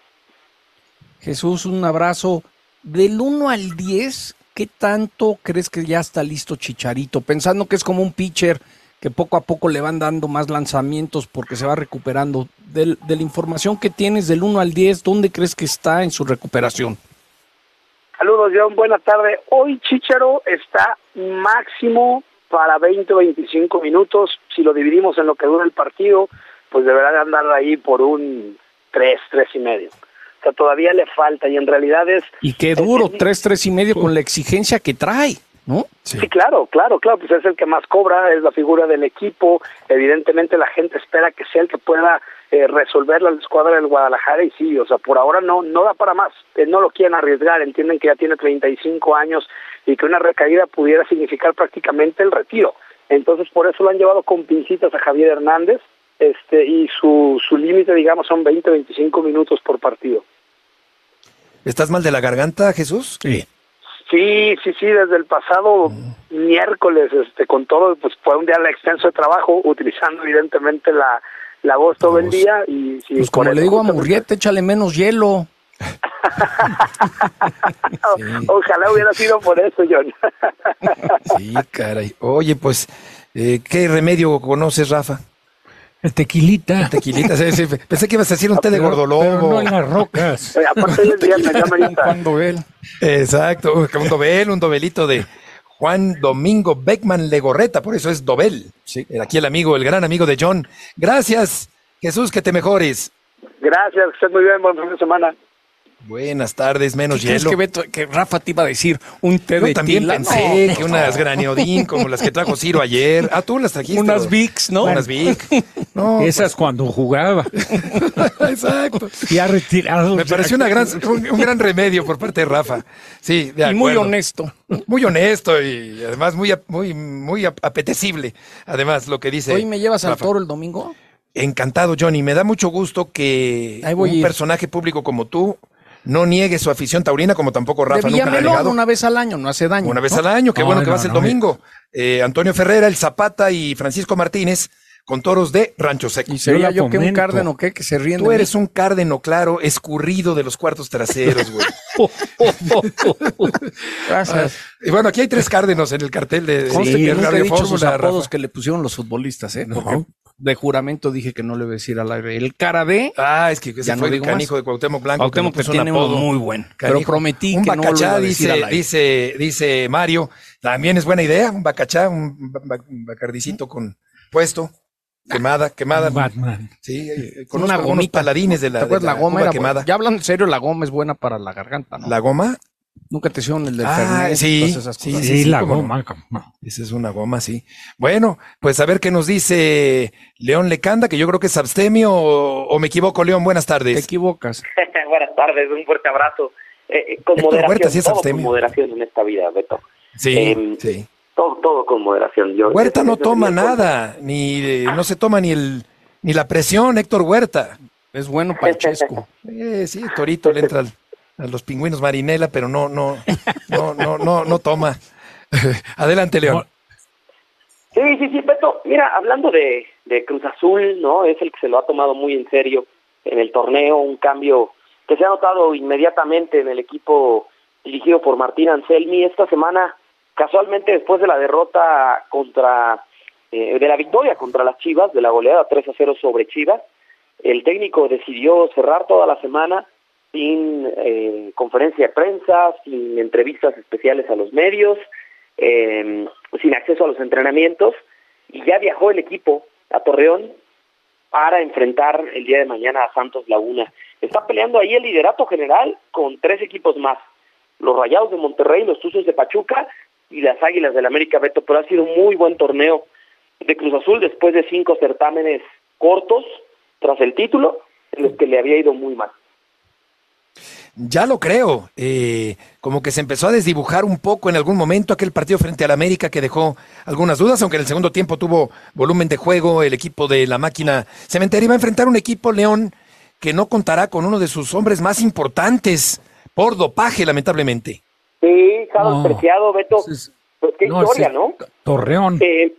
Jesús, un abrazo. Del 1 al 10, ¿qué tanto crees que ya está listo Chicharito? Pensando que es como un pitcher que poco a poco le van dando más lanzamientos porque se va recuperando. De la información que tienes del 1 al 10, ¿dónde crees que está en su recuperación? Saludos, John, buena tarde. Hoy Chícharo está máximo para 20 o 25 minutos. Si lo dividimos en lo que dura el partido, pues deberá de andar ahí por un 3 y medio. O sea, todavía le falta, y en realidad es... Y qué duro, 3 y medio con la exigencia que trae, ¿no? Sí, claro, pues es el que más cobra, es la figura del equipo. Evidentemente la gente espera que sea el que pueda resolver la escuadra del Guadalajara, y sí, o sea, por ahora no da para más. No lo quieren arriesgar, entienden que ya tiene 35 años y que una recaída pudiera significar prácticamente el retiro. Entonces por eso lo han llevado con pincitas a Javier Hernández, y su límite, digamos, son 20-25 minutos por partido. ¿Estás mal de la garganta, Jesús? Sí, desde el pasado miércoles, con todo, pues fue un día extenso de trabajo, utilizando evidentemente la voz todo el día. Y sí, pues como le digo a Murrieta, échale menos hielo. Sí. Ojalá hubiera sido por eso, John. Sí, caray. Oye, pues, ¿qué remedio conoces, Rafa? El tequilita. Sí. Pensé que ibas a decir un té de gordolobo. Pero no en las rocas. Aparte del viernes, ya me Juan Dobel. Exacto, un dobelito de Juan Domingo Beckman Legorreta, por eso es Dobel. Sí. Aquí el gran amigo de John. Gracias, Jesús, que te mejores. Gracias, que estés muy bien, buen fin de semana. Buenas tardes, menos ¿Qué crees hielo. que, Beto, que Rafa te iba a decir? ¿Un té de Yo también tila? pensé No, que unas Graniodín como las que trajo Ciro ayer. Ah, tú las trajiste. Unas Vicks, ¿no? Unas Vicks. No, Esas cuando jugaba. Exacto. Ya retirado. Me pareció un gran remedio por parte de Rafa. Sí, de Y muy acuerdo. honesto. Muy honesto y además muy apetecible. Además, lo que dice. ¿Hoy me llevas al Rafa. Toro el domingo? Encantado, Johnny. Me da mucho gusto que Ahí voy a un ir. personaje público como tú no niegue su afición taurina, como tampoco Rafa De nunca la ha Villamelón, negado. una vez al año, no hace daño. Una vez ¿no? al año, qué bueno que vas el no. domingo. Antonio Ferrera, el Zapata y Francisco Martínez con toros de Rancho Seco. Y sería yo que un fomento. cárdeno, ¿qué? Que se ríen Tú de mí. eres un cárdeno claro, escurrido de los cuartos traseros, güey. Gracias. Y bueno, aquí hay 3 cárdenos en el cartel de Conste que nunca he Radio dicho sus Fórmula, apodos Rafa. que le pusieron los futbolistas, ¿eh? Porque de juramento dije que no le voy a decir al aire. El cara de... Ah, es que ese Ya no fue el digo canijo más. de Cuauhtémoc Blanco. Cuauhtémoc que le puso tiene un apodo. uno muy bueno, pero Canijo. prometí un que no lo iba bacachá, a decir al aire. dice Mario. También es buena idea, un bacachá, un bacardicito con puesto. Quemada. Batman. Sí, Una conozco algunos gomita. paladines de ¿Te la, acuerdas? de La goma uva era quemada. buena. Ya hablando en serio, la goma es buena para la garganta, ¿no? ¿La goma? Nunca te hicieron el del Ah, Fernet, sí, todas esas sí, cosas. Sí, la cómo no. goma. Esa es una goma, sí. Bueno, pues a ver qué nos dice León Lecanda, que yo creo que es abstemio, o me equivoco, León, buenas Te tardes. equivocas. Buenas tardes, un fuerte abrazo. Con Héctor moderación, Huerta sí es todo con abstemio. moderación en esta vida, Beto. Sí, sí. Todo con moderación. Huerta no Ese toma sería el nada, no se toma ni la presión, Héctor Huerta. Es bueno para el Chesco. Sí, Torito le entra a los pingüinos Marinela, pero no toma. Adelante, León. Sí, Beto. Mira, hablando de Cruz Azul, ¿no? Es el que se lo ha tomado muy en serio en el torneo, un cambio que se ha notado inmediatamente en el equipo dirigido por Martín Anselmi. Esta semana, casualmente después de la derrota de la victoria contra las Chivas, de la goleada 3-0 sobre Chivas, el técnico decidió cerrar toda la semana sin conferencia de prensa, sin entrevistas especiales a los medios, sin acceso a los entrenamientos, y ya viajó el equipo a Torreón para enfrentar el día de mañana a Santos Laguna. Está peleando ahí el liderato general con 3 equipos más, los Rayados de Monterrey, los Tuzos de Pachuca y las Águilas del América, Beto, pero ha sido un muy buen torneo de Cruz Azul después de 5 certámenes cortos tras el título, en los que le había ido muy mal. Ya lo creo, como que se empezó a desdibujar un poco en algún momento aquel partido frente al América que dejó algunas dudas, aunque en el segundo tiempo tuvo volumen de juego. El equipo de la máquina cementera iba a enfrentar un equipo, León, que no contará con uno de sus hombres más importantes por dopaje, lamentablemente. Sí, Harold Preciado, Beto, pues qué historia, ¿no? Torreón. Sí.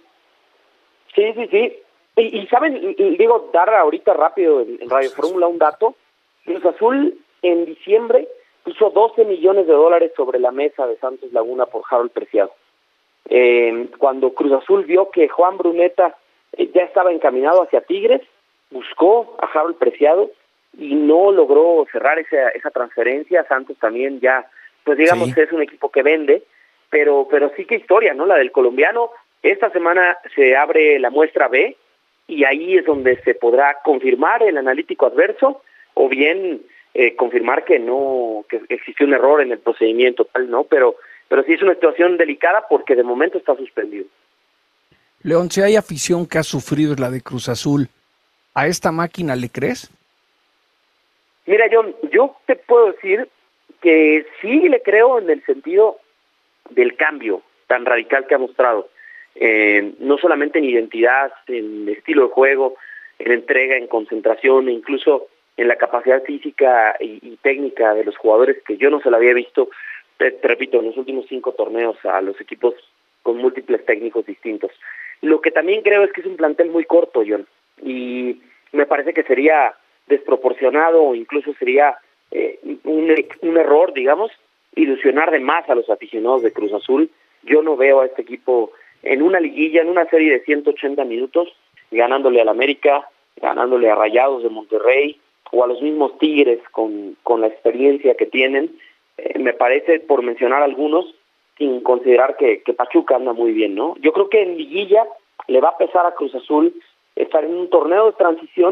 Y saben, digo, dar ahorita rápido en Radio Fórmula un dato. Cruz Azul en diciembre puso $12 millones sobre la mesa de Santos Laguna por Harold Preciado. Cuando Cruz Azul vio que Juan Bruneta ya estaba encaminado hacia Tigres, buscó a Harold Preciado y no logró cerrar esa transferencia. Santos también ya, pues digamos que es un equipo que vende, pero sí que historia, ¿no? La del colombiano. Esta semana se abre la muestra B y ahí es donde se podrá confirmar el analítico adverso o bien confirmar que existió un error en el procedimiento, tal, ¿no? Pero sí es una situación delicada porque de momento está suspendido. León, si hay afición que ha sufrido la de Cruz Azul, ¿a esta máquina le crees? Mira, yo te puedo decir que sí le creo en el sentido del cambio tan radical que ha mostrado. No solamente en identidad, en estilo de juego, en entrega, en concentración, e incluso en la capacidad física y técnica de los jugadores, que yo no se la había visto, te repito, en los últimos 5 torneos a los equipos con múltiples técnicos distintos. Lo que también creo es que es un plantel muy corto, John, y me parece que sería desproporcionado o incluso sería un error, digamos, ilusionar de más a los aficionados de Cruz Azul. Yo no veo a este equipo en una liguilla, en una serie de 180 minutos, ganándole al América, ganándole a Rayados de Monterrey o a los mismos Tigres con la experiencia que tienen. Me parece, por mencionar algunos, sin considerar que Pachuca anda muy bien, ¿no? Yo creo que en liguilla le va a pesar a Cruz Azul estar en un torneo de transición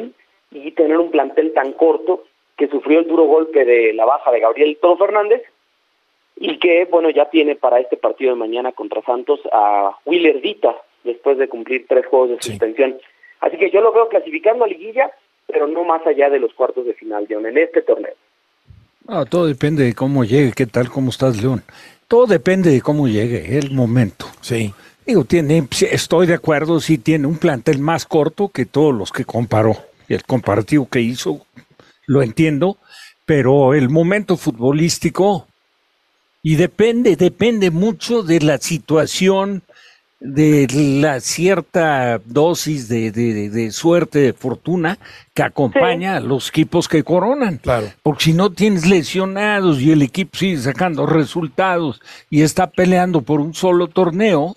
y tener un plantel tan corto que sufrió el duro golpe de la baja de Gabriel Toro Fernández y que, bueno, ya tiene para este partido de mañana contra Santos a Willer Dita después de cumplir 3 juegos de suspensión. Así que yo lo veo clasificando a liguilla, pero no más allá de los cuartos de final, John, en este torneo. Todo depende de cómo llegue. ¿Qué tal? ¿Cómo estás, León? Todo depende de cómo llegue, el momento. Sí. Digo, estoy de acuerdo, sí tiene un plantel más corto que todos los que comparó. El comparativo que hizo, lo entiendo, pero el momento futbolístico, y depende mucho de la situación, de la cierta dosis de suerte, de fortuna que acompaña a los equipos que coronan. Claro. Porque si no tienes lesionados y el equipo sigue sacando resultados y está peleando por un solo torneo,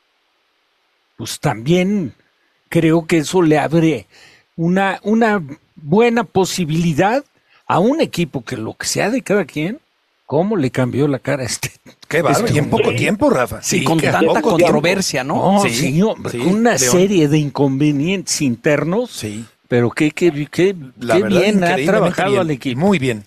pues también creo que eso le abre una buena posibilidad a un equipo que lo que sea de cada quien, ¿cómo le cambió la cara a este? Qué bárbaro, y en poco tiempo, Rafa. Sí, con tanta controversia, ¿no? Una serie de inconvenientes internos, pero qué bien ha trabajado bien, al equipo. Muy bien.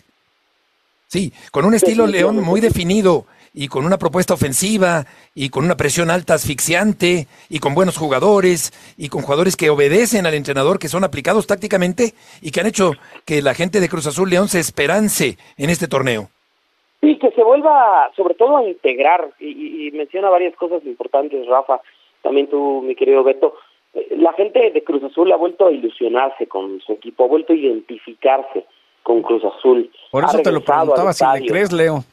Sí, con un estilo León muy definido y con una propuesta ofensiva y con una presión alta asfixiante y con buenos jugadores y con jugadores que obedecen al entrenador, que son aplicados tácticamente y que han hecho que la gente de Cruz Azul León se esperance en este torneo. Sí, que se vuelva sobre todo a integrar, y menciona varias cosas importantes, Rafa, también tú, mi querido Beto. La gente de Cruz Azul ha vuelto a ilusionarse con su equipo, ha vuelto a identificarse con Cruz Azul. Por eso te lo preguntaba si le crees, Leo.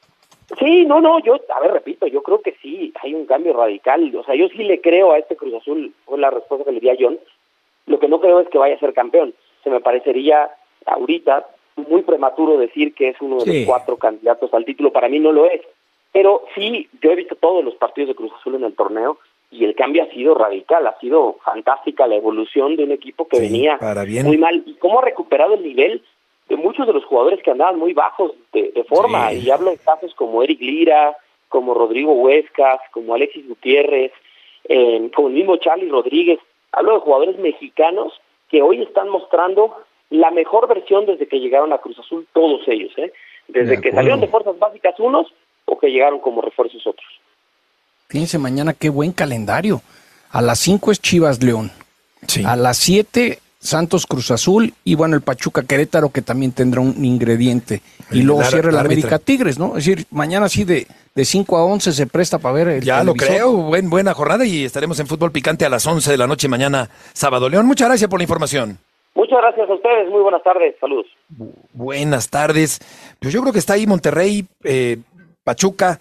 Sí, repito, yo creo que sí, hay un cambio radical. O sea, yo sí le creo a este Cruz Azul, fue la respuesta que le di a John. Lo que no creo es que vaya a ser campeón. Se me parecería ahorita muy prematuro decir que es uno de los 4 candidatos al título. Para mí no lo es. Pero sí, yo he visto todos los partidos de Cruz Azul en el torneo y el cambio ha sido radical, ha sido fantástica la evolución de un equipo que venía muy mal. Y cómo ha recuperado el nivel de muchos de los jugadores que andaban muy bajos de forma. Y hablo de casos como Eric Lira, como Rodrigo Huescas, como Alexis Gutiérrez, como el mismo Charly Rodríguez. Hablo de jugadores mexicanos que hoy están mostrando la mejor versión desde que llegaron a Cruz Azul, todos ellos, desde que salieron de fuerzas básicas unos o que llegaron como refuerzos otros. Fíjense mañana qué buen calendario. A las 5 es Chivas León, a las 7 Santos Cruz Azul y bueno, el Pachuca Querétaro, que también tendrá un ingrediente, y luego cierra el América Tigres, ¿no? Es decir, mañana sí de 5 a 11 se presta para ver el Ya televisor. Lo creo, buena jornada, y estaremos en Fútbol Picante a las 11 de la noche mañana sábado. León, muchas gracias por la información. Muchas gracias a ustedes, muy buenas tardes, saludos. Buenas tardes. Pues yo creo que está ahí Monterrey, Pachuca,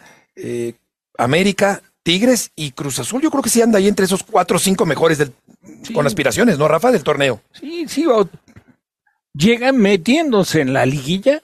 América, Tigres y Cruz Azul. Yo creo que sí anda ahí entre esos 4 o 5 mejores con aspiraciones, ¿no, Rafa, del torneo? Sí, llegan metiéndose en la liguilla.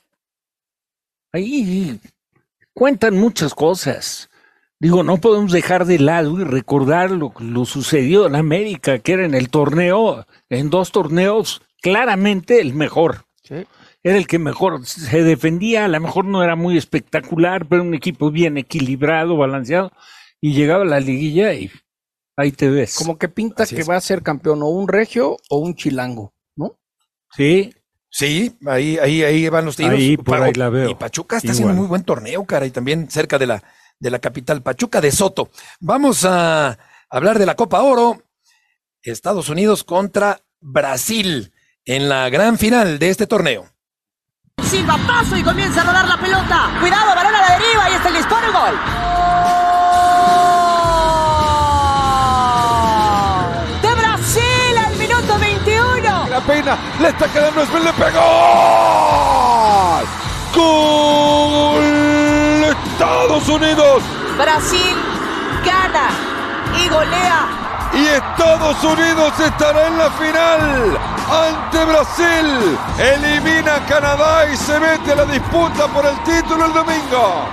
Ahí cuentan muchas cosas. Digo, no podemos dejar de lado y recordar lo sucedido en América, que era en el torneo, en 2 torneos, claramente el mejor. Sí. Era el que mejor se defendía, a lo mejor no era muy espectacular, pero un equipo bien equilibrado, balanceado, y llegaba a la liguilla y ahí te ves. Como que pinta que va a ser campeón o un regio o un chilango, ¿no? Sí. Sí, ahí van los tiros. Ahí la veo. Y Pachuca está haciendo muy buen torneo, cara, y también cerca de la capital, Pachuca de Soto. Vamos a hablar de la Copa Oro. Estados Unidos contra Brasil en la gran final de este torneo. Silva, paso y comienza a rodar la pelota. Cuidado, balón a la deriva y está el disparo, gol. De Brasil al minuto 21. La pena, le está quedando Esbel, le pegó. ¡Gol! Estados Unidos. Brasil gana y golea. Y Estados Unidos estará en la final ante Brasil. Elimina a Canadá y se mete a la disputa por el título el domingo.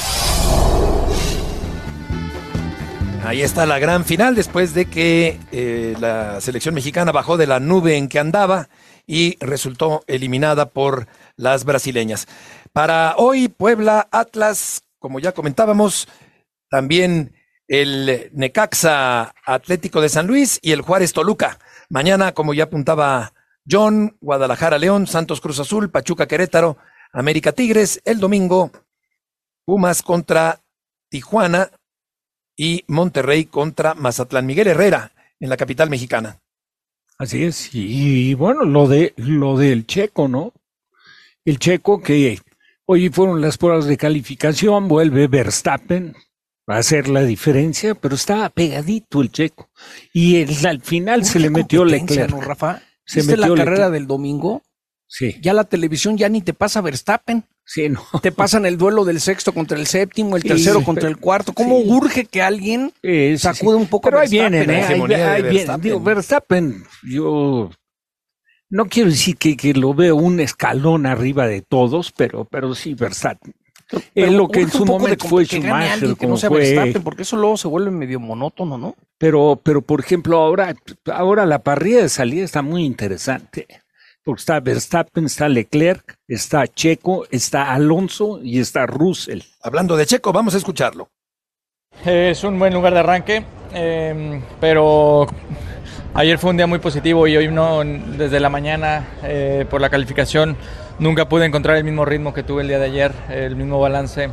Ahí está la gran final después de que la selección mexicana bajó de la nube en que andaba y resultó eliminada por las brasileñas. Para hoy, Puebla, Atlas, como ya comentábamos, también el Necaxa Atlético de San Luis y el Juárez Toluca. Mañana, como ya apuntaba John, Guadalajara León, Santos Cruz Azul, Pachuca Querétaro, América Tigres. El domingo, Pumas contra Tijuana y Monterrey contra Mazatlán. Miguel Herrera en la capital mexicana. Así es, y bueno, lo del Checo, ¿no? El Checo que hoy fueron las pruebas de calificación, vuelve Verstappen a hacer la diferencia, pero estaba pegadito el Checo. Y al final se le metió Leclerc. ¿No, Rafa? ¿Viste la carrera del domingo? Sí. Ya la televisión ya ni te pasa Verstappen. Sí, no. Te pasan el duelo del sexto contra el séptimo, el tercero contra el cuarto. ¿Cómo urge que alguien sacude un poco pero a Verstappen? Pero ahí vienen, Digo, Verstappen, yo no quiero decir que lo veo un escalón arriba de todos, pero sí Verstappen. Es lo que en su momento fue Schumacher, que no sea Verstappen, porque eso luego se vuelve medio monótono, ¿no? Pero por ejemplo, ahora la parrilla de salida está muy interesante. Porque está Verstappen, está Leclerc, está Checo, está Alonso y está Russell. Hablando de Checo, vamos a escucharlo. Es un buen lugar de arranque, pero ayer fue un día muy positivo y hoy no, desde la mañana, por la calificación, nunca pude encontrar el mismo ritmo que tuve el día de ayer, el mismo balance.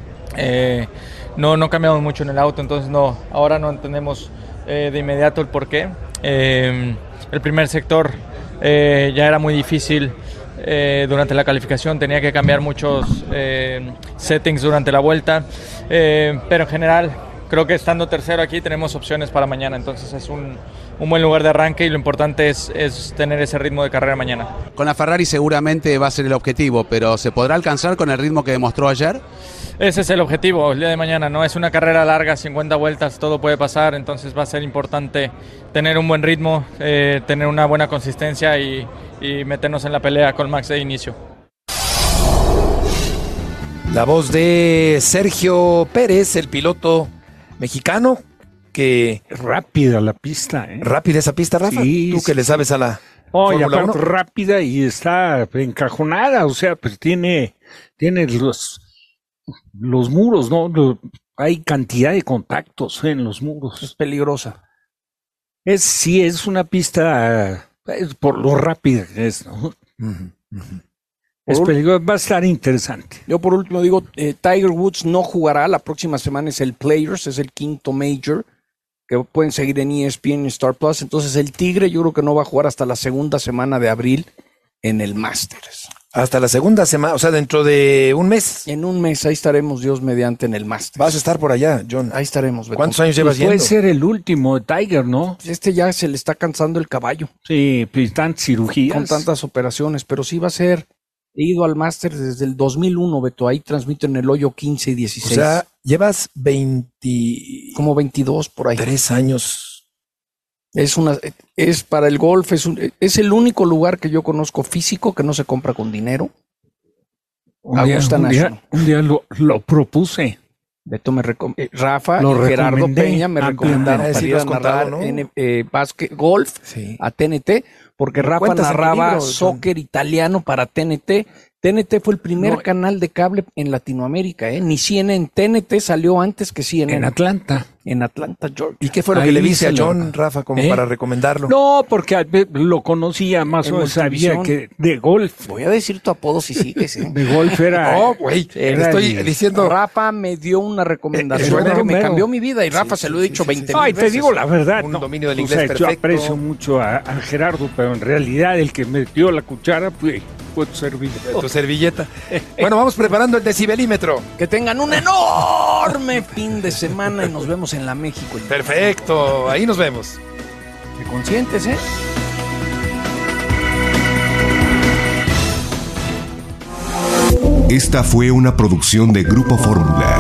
No cambiamos mucho en el auto, entonces ahora no entendemos de inmediato el porqué. El primer sector ya era muy difícil durante la calificación, tenía que cambiar muchos settings durante la vuelta, pero en general creo que estando tercero aquí tenemos opciones para mañana, entonces es un buen lugar de arranque y lo importante es tener ese ritmo de carrera mañana. Con la Ferrari seguramente va a ser el objetivo, pero ¿se podrá alcanzar con el ritmo que demostró ayer? Ese es el objetivo, el día de mañana, ¿no? Es una carrera larga, 50 vueltas, todo puede pasar, entonces va a ser importante tener un buen ritmo, tener una buena consistencia y meternos en la pelea con Max de inicio. La voz de Sergio Pérez, el piloto mexicano, que... Rápida la pista, ¿eh? Rápida esa pista, Rafa. Sí, tú que le sabes a la Fórmula 1. Rápida y está encajonada, o sea, pues tiene los muros, ¿no? Hay cantidad de contactos en los muros. Es peligrosa. Es una pista por lo rápida que es, ¿no? Es peligroso, va a estar interesante. Yo por último digo, Tiger Woods no jugará, la próxima semana es el Players, es el quinto Major, que pueden seguir en ESPN y Star Plus. Entonces el Tigre yo creo que no va a jugar hasta la segunda semana de abril en el Masters. Hasta la segunda semana, o sea, dentro de un mes. En un mes, ahí estaremos, Dios mediante, en el Masters. Vas a estar por allá, John. Ahí estaremos. ¿Cuántos años llevas yendo? Puede ser el último de Tiger, ¿no? Ya se le está cansando el caballo. Sí, pues tantas cirugías. Con tantas operaciones, pero sí va a ser... He ido al Masters desde el 2001, Beto. Ahí transmiten el hoyo 15 y 16. O sea, llevas 22 por ahí. 3 años. Es para el golf, es el único lugar que yo conozco físico que no se compra con dinero. Un día lo propuse. Beto Rafa y Gerardo Peña me recomendaron para ir a narrar golf a TNT, porque Rafa narraba soccer italiano para TNT. TNT fue el primer canal de cable en Latinoamérica, ¿eh? Ni CNN, TNT salió antes que CNN. En Atlanta. En Atlanta, Georgia. ¿Y qué fue lo que le dice a John, Rafa, como para recomendarlo? No, porque lo conocía más o menos, sabía que de golf. Voy a decir tu apodo si sigues, ¿eh? De golf era... No, güey, estoy diciendo... Rafa me dio una recomendación que me cambió mi vida y Rafa se lo he dicho 20 veces. Ay, te digo la verdad. Un dominio del inglés perfecto. Yo aprecio mucho a Gerardo, pero en realidad el que metió la cuchara fue tu servilleta. Tu servilleta. Bueno, vamos preparando el decibelímetro. Que tengan un enorme fin de semana y nos vemos en la México. Perfecto, ahí nos vemos. Qué conscientes, ¿eh? Esta fue una producción de Grupo Fórmula.